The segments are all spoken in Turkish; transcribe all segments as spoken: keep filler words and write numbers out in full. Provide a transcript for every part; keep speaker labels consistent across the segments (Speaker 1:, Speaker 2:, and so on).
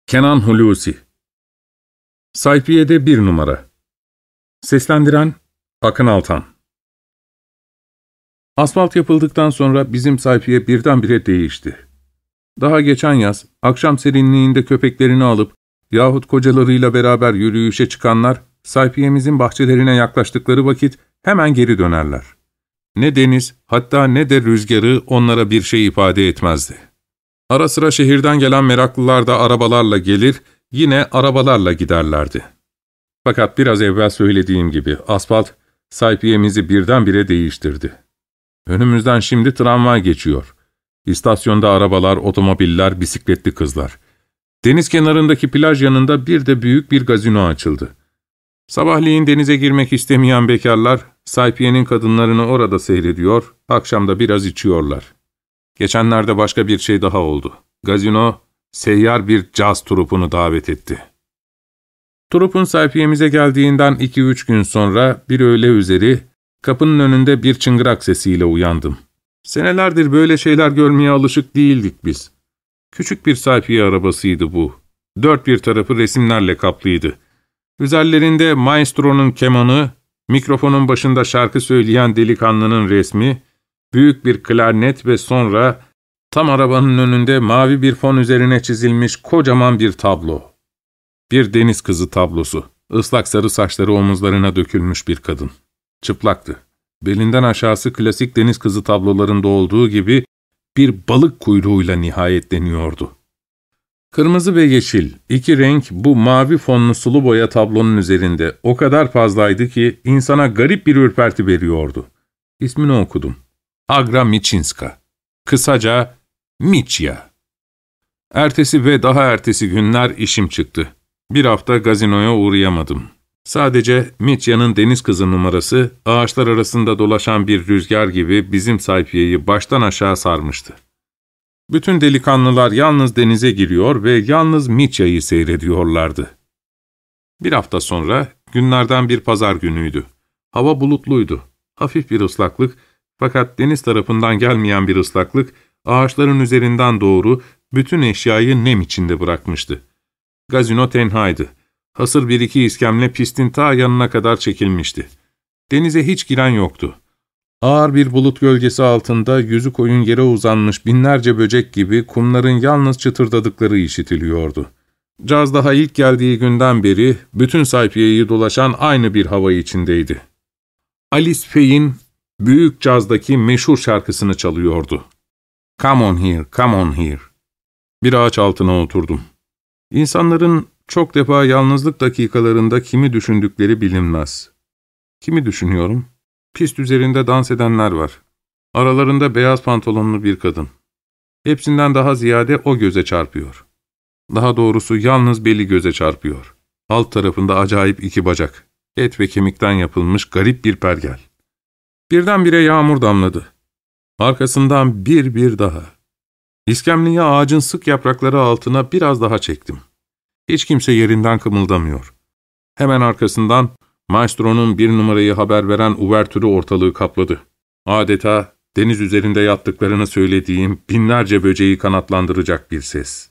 Speaker 1: Kenan Hulusi. Sayfiye'de bir numara. Seslendiren Akın Altan. Asfalt yapıldıktan sonra bizim sayfiye birdenbire değişti. Daha geçen yaz, akşam serinliğinde köpeklerini alıp yahut kocalarıyla beraber yürüyüşe çıkanlar, sayfiyemizin bahçelerine yaklaştıkları vakit hemen geri dönerler. Ne deniz, hatta ne de rüzgarı onlara bir şey ifade etmezdi. Ara sıra şehirden gelen meraklılar da arabalarla gelir, yine arabalarla giderlerdi. Fakat biraz evvel söylediğim gibi asfalt, sayfiyemizi birdenbire değiştirdi. Önümüzden şimdi tramvay geçiyor. İstasyonda arabalar, otomobiller, bisikletli kızlar. Deniz kenarındaki plaj yanında bir de büyük bir gazino açıldı. Sabahleyin denize girmek istemeyen bekarlar, sayfiyenin kadınlarını orada seyrediyor, akşamda biraz içiyorlar. Geçenlerde başka bir şey daha oldu. Gazino, seyyar bir caz trupunu davet etti. Trupun sayfiyemize geldiğinden iki üç gün sonra bir öğle üzeri, kapının önünde bir çıngırak sesiyle uyandım. Senelerdir böyle şeyler görmeye alışık değildik biz. Küçük bir sayfiye arabasıydı bu. Dört bir tarafı resimlerle kaplıydı. Üzerlerinde maestro'nun kemanı, mikrofonun başında şarkı söyleyen delikanlının resmi, büyük bir klarnet ve sonra tam arabanın önünde mavi bir fon üzerine çizilmiş kocaman bir tablo. Bir deniz kızı tablosu. Islak sarı saçları omuzlarına dökülmüş bir kadın. Çıplaktı. Belinden aşağısı klasik deniz kızı tablolarında olduğu gibi bir balık kuyruğuyla nihayetleniyordu. Kırmızı ve yeşil, iki renk bu mavi fonlu sulu boya tablonun üzerinde o kadar fazlaydı ki insana garip bir ürperti veriyordu. İsmini okudum. Agra Michinska. Kısaca Miçya. Ertesi ve daha ertesi günler işim çıktı. Bir hafta gazinoya uğrayamadım. Sadece Miçya'nın deniz kızı numarası, ağaçlar arasında dolaşan bir rüzgar gibi bizim sayfiyeyi baştan aşağı sarmıştı. Bütün delikanlılar yalnız denize giriyor ve yalnız Miçya'yı seyrediyorlardı. Bir hafta sonra, günlerden bir pazar günüydü. Hava bulutluydu. Hafif bir ıslaklık, fakat deniz tarafından gelmeyen bir ıslaklık, ağaçların üzerinden doğru bütün eşyayı nem içinde bırakmıştı. Gazino tenhaydı. Hasır bir iki iskemle pistin ta yanına kadar çekilmişti. Denize hiç giren yoktu. Ağır bir bulut gölgesi altında yüzü koyun yere uzanmış binlerce böcek gibi kumların yalnız çıtırdadıkları işitiliyordu. Caz daha ilk geldiği günden beri bütün sayfiyeyi dolaşan aynı bir hava içindeydi. Alice Faye'in büyük cazdaki meşhur şarkısını çalıyordu. Come on here, come on here. Bir ağaç altına oturdum. İnsanların çok defa yalnızlık dakikalarında kimi düşündükleri bilinmez. Kimi düşünüyorum? Pist üzerinde dans edenler var. Aralarında beyaz pantolonlu bir kadın. Hepsinden daha ziyade o göze çarpıyor. Daha doğrusu yalnız beli göze çarpıyor. Alt tarafında acayip iki bacak. Et ve kemikten yapılmış garip bir pergel. Birdenbire yağmur damladı. Arkasından bir bir daha. İskemleyi ağacın sık yaprakları altına biraz daha çektim. Hiç kimse yerinden kımıldamıyor. Hemen arkasından maestro'nun bir numarayı haber veren uvertürü ortalığı kapladı. Adeta deniz üzerinde yattıklarını söylediğim binlerce böceği kanatlandıracak bir ses.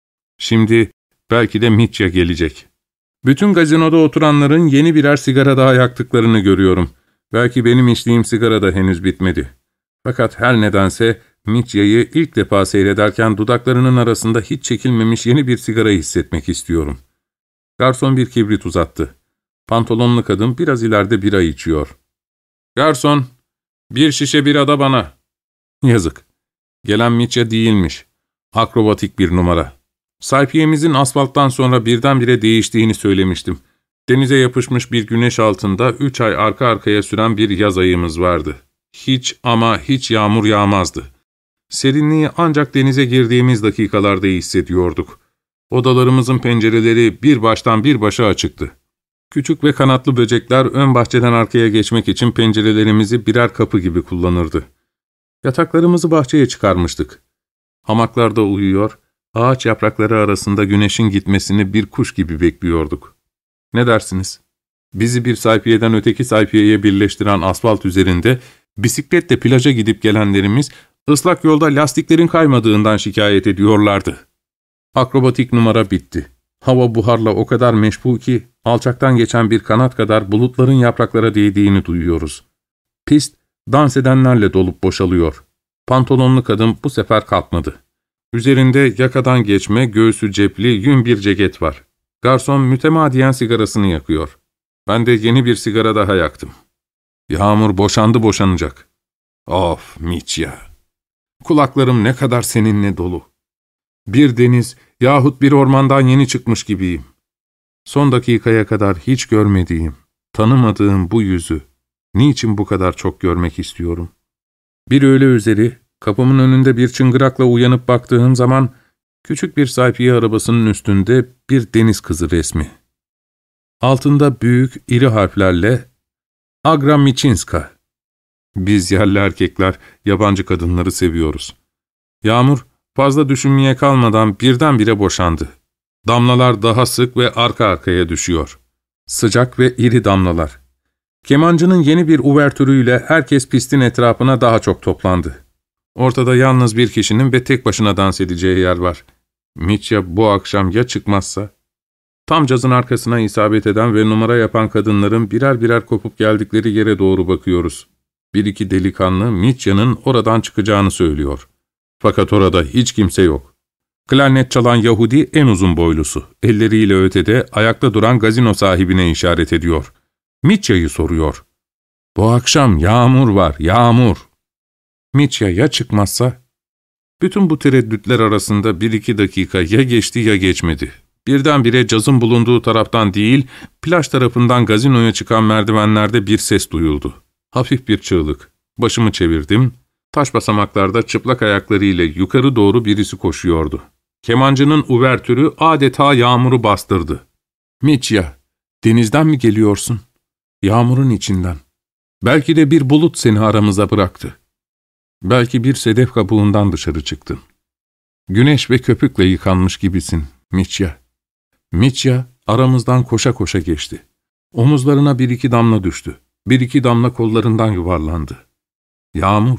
Speaker 1: Şimdi belki de Miçya gelecek. Bütün gazinoda oturanların yeni birer sigara daha yaktıklarını görüyorum. Belki benim içtiğim sigara da henüz bitmedi. Fakat her nedense Miçya'yı ilk defa seyrederken dudaklarının arasında hiç çekilmemiş yeni bir sigara hissetmek istiyorum. Garson bir kibrit uzattı. Pantolonlu kadın biraz ileride bira içiyor. ''Garson, bir şişe bira da bana.'' Yazık. Gelen Miçya değilmiş. Akrobatik bir numara. Sayfiyemizin asfalttan sonra birdenbire değiştiğini söylemiştim. Denize yapışmış bir güneş altında üç ay arka arkaya süren bir yaz ayımız vardı. Hiç ama hiç yağmur yağmazdı. Serinliği ancak denize girdiğimiz dakikalarda hissediyorduk. Odalarımızın pencereleri bir baştan bir başa açıktı. Küçük ve kanatlı böcekler ön bahçeden arkaya geçmek için pencerelerimizi birer kapı gibi kullanırdı. Yataklarımızı bahçeye çıkarmıştık. Hamaklarda uyuyor, ağaç yaprakları arasında güneşin gitmesini bir kuş gibi bekliyorduk. Ne dersiniz? Bizi bir sayfiyeden öteki sayfiyeye birleştiren asfalt üzerinde bisikletle plaja gidip gelenlerimiz ıslak yolda lastiklerin kaymadığından şikayet ediyorlardı. Akrobatik numara bitti. Hava buharla o kadar meşbu ki, alçaktan geçen bir kanat kadar bulutların yapraklara değdiğini duyuyoruz. Pist, dans edenlerle dolup boşalıyor. Pantolonlu kadın bu sefer kalkmadı. Üzerinde yakadan geçme, göğsü cepli, yün bir ceket var. Garson mütemadiyen sigarasını yakıyor. Ben de yeni bir sigara daha yaktım. Yağmur boşandı boşanacak. Of Mitya! Kulaklarım ne kadar seninle dolu. Bir deniz yahut bir ormandan yeni çıkmış gibiyim. Son dakikaya kadar hiç görmediğim, tanımadığım bu yüzü niçin bu kadar çok görmek istiyorum? Bir öğle üzeri kapımın önünde bir çıngırakla uyanıp baktığım zaman küçük bir sayfiye arabasının üstünde bir deniz kızı resmi. Altında büyük, iri harflerle Agra Michinska. Biz yerli erkekler yabancı kadınları seviyoruz. Yağmur fazla düşünmeye kalmadan birdenbire boşandı. Damlalar daha sık ve arka arkaya düşüyor. Sıcak ve iri damlalar. Kemancının yeni bir uvertürüyle herkes pistin etrafına daha çok toplandı. Ortada yalnız bir kişinin ve tek başına dans edeceği yer var. Mitya bu akşam ya çıkmazsa? Tam cazın arkasına isabet eden ve numara yapan kadınların birer birer kopup geldikleri yere doğru bakıyoruz. Bir iki delikanlı Mitya'nın oradan çıkacağını söylüyor. Fakat orada hiç kimse yok. Klarnet çalan Yahudi en uzun boylusu. Elleriyle ötede ayakta duran gazino sahibine işaret ediyor. Mitya'yı soruyor. Bu akşam yağmur var, yağmur. Mitya ya çıkmazsa? Bütün bu tereddütler arasında bir iki dakika ya geçti ya geçmedi. Birdenbire cazın bulunduğu taraftan değil, plaj tarafından gazinoya çıkan merdivenlerde bir ses duyuldu. Hafif bir çığlık. Başımı çevirdim. Taş basamaklarda çıplak ayaklarıyla yukarı doğru birisi koşuyordu. Kemancının uvertürü adeta yağmuru bastırdı. Mitya, denizden mi geliyorsun? Yağmurun içinden. Belki de bir bulut seni aramıza bıraktı. Belki bir sedef kabuğundan dışarı çıktın. Güneş ve köpükle yıkanmış gibisin, Mitya. Mitya aramızdan koşa koşa geçti. Omuzlarına bir iki damla düştü. Bir iki damla kollarından yuvarlandı. Yağmur.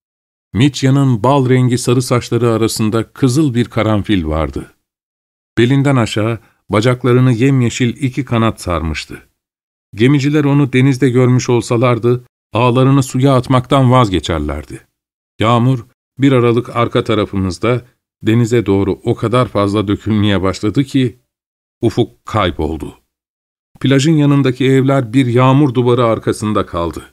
Speaker 1: Mitya'nın bal rengi sarı saçları arasında kızıl bir karanfil vardı. Belinden aşağı bacaklarını yemyeşil iki kanat sarmıştı. Gemiciler onu denizde görmüş olsalardı, ağlarını suya atmaktan vazgeçerlerdi. Yağmur, bir aralık arka tarafımızda denize doğru o kadar fazla dökülmeye başladı ki, ufuk kayboldu. Plajın yanındaki evler bir yağmur duvarı arkasında kaldı.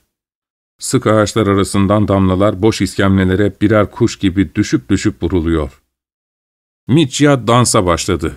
Speaker 1: Sık ağaçlar arasından damlalar boş iskemlelere birer kuş gibi düşüp düşüp vuruluyor. Mitya dansa başladı.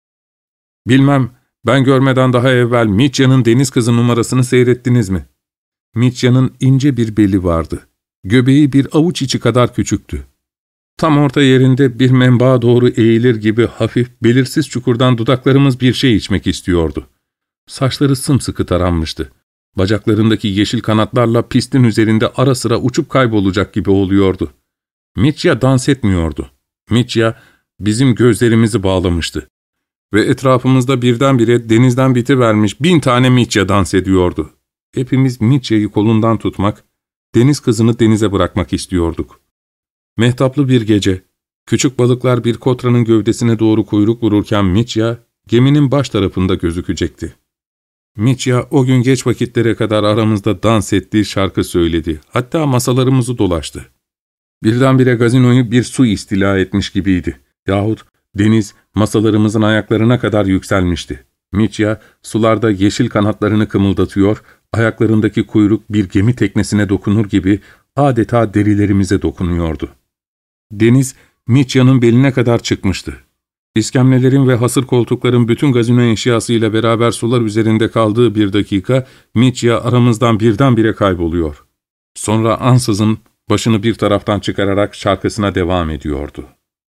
Speaker 1: Bilmem, ben görmeden daha evvel Mitya'nın deniz kızı numarasını seyrettiniz mi? Mitya'nın ince bir beli vardı. Göbeği bir avuç içi kadar küçüktü. Tam orta yerinde bir menbağa doğru eğilir gibi hafif, belirsiz çukurdan dudaklarımız bir şey içmek istiyordu. Saçları sımsıkı taranmıştı. Bacaklarındaki yeşil kanatlarla pistin üzerinde ara sıra uçup kaybolacak gibi oluyordu. Mitya dans etmiyordu. Mitya bizim gözlerimizi bağlamıştı. Ve etrafımızda birdenbire denizden bitivermiş bin tane Mitya dans ediyordu. Hepimiz Mitya'yı kolundan tutmak, deniz kızını denize bırakmak istiyorduk. Mehtaplı bir gece, küçük balıklar bir kotranın gövdesine doğru kuyruk vururken Mitya, geminin baş tarafında gözükecekti. Mitya o gün geç vakitlere kadar aramızda dans ettiği şarkı söyledi. Hatta masalarımızı dolaştı. Birdenbire gazinoyu bir su istila etmiş gibiydi. Yahut deniz masalarımızın ayaklarına kadar yükselmişti. Mitya sularda yeşil kanatlarını kımıldatıyor, ayaklarındaki kuyruk bir gemi teknesine dokunur gibi adeta derilerimize dokunuyordu. Deniz Mitya'nın beline kadar çıkmıştı. İskemlelerin ve hasır koltukların bütün gazino eşyasıyla beraber sular üzerinde kaldığı bir dakika, Mitya aramızdan birdenbire kayboluyor. Sonra ansızın başını bir taraftan çıkararak şarkısına devam ediyordu.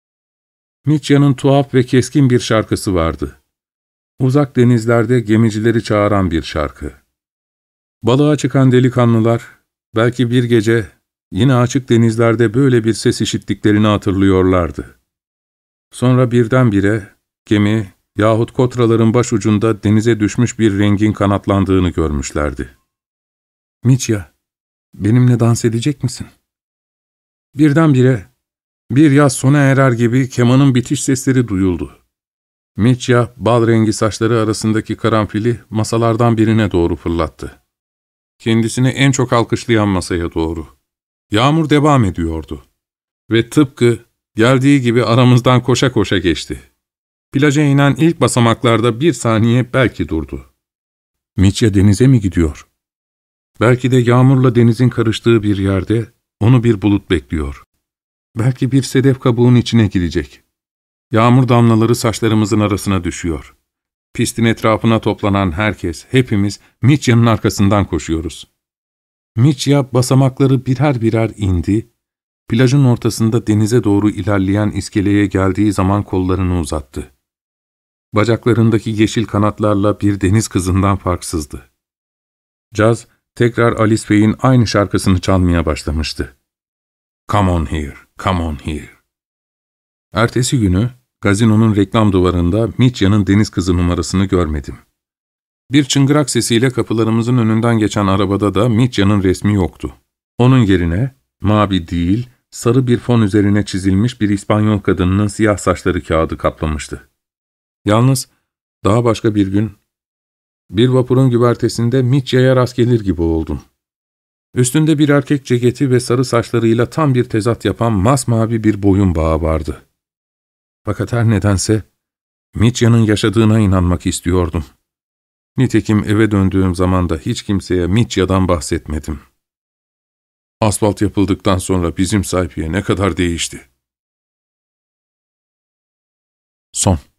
Speaker 1: Mitya'nın tuhaf ve keskin bir şarkısı vardı. Uzak denizlerde gemicileri çağıran bir şarkı. Balığa çıkan delikanlılar, belki bir gece yine açık denizlerde böyle bir ses işittiklerini hatırlıyorlardı. Sonra birdenbire gemi yahut kotraların başucunda denize düşmüş bir rengin kanatlandığını görmüşlerdi. ''Mitya, benimle dans edecek misin?'' Birdenbire bir yaz sona erer gibi kemanın bitiş sesleri duyuldu. Mitya, bal rengi saçları arasındaki karanfili masalardan birine doğru fırlattı. Kendisini en çok alkışlayan masaya doğru. Yağmur devam ediyordu. Ve tıpkı geldiği gibi aramızdan koşa koşa geçti. Plaja inen ilk basamaklarda bir saniye belki durdu. Mitya denize mi gidiyor? Belki de yağmurla denizin karıştığı bir yerde onu bir bulut bekliyor. Belki bir sedef kabuğun içine girecek. Yağmur damlaları saçlarımızın arasına düşüyor. Pistin etrafına toplanan herkes, hepimiz Mitya'nın arkasından koşuyoruz. Mitya basamakları birer birer indi, plajın ortasında denize doğru ilerleyen iskeleye geldiği zaman kollarını uzattı. Bacaklarındaki yeşil kanatlarla bir deniz kızından farksızdı. Caz, tekrar Alice Bey'in aynı şarkısını çalmaya başlamıştı. Come on here, come on here. Ertesi günü, gazinonun reklam duvarında Mitya'nın deniz kızı numarasını görmedim. Bir çıngırak sesiyle kapılarımızın önünden geçen arabada da Mitya'nın resmi yoktu. Onun yerine, mavi değil, sarı bir fon üzerine çizilmiş bir İspanyol kadınının siyah saçları kağıdı kaplamıştı. Yalnız, daha başka bir gün, bir vapurun güvertesinde Mitya'ya rast gelir gibi oldum. Üstünde bir erkek ceketi ve sarı saçlarıyla tam bir tezat yapan masmavi bir boyun bağı vardı. Fakat her nedense Mitya'nın yaşadığına inanmak istiyordum. Nitekim eve döndüğüm zaman da hiç kimseye Mitya'dan bahsetmedim. Asfalt yapıldıktan sonra bizim Sayfiye ne kadar değişti. Son.